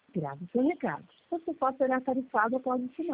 Grave seu recado. Você pode será tarifado após o sinal.